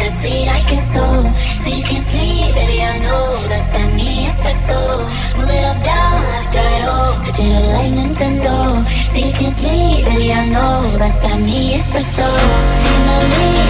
sweet like it's so. So you can't sleep, baby, I know that's that me espresso. Move it up, down, left, right, oh. Switch it up like Nintendo. So you can't sleep, baby, I know that's that me espresso. Finally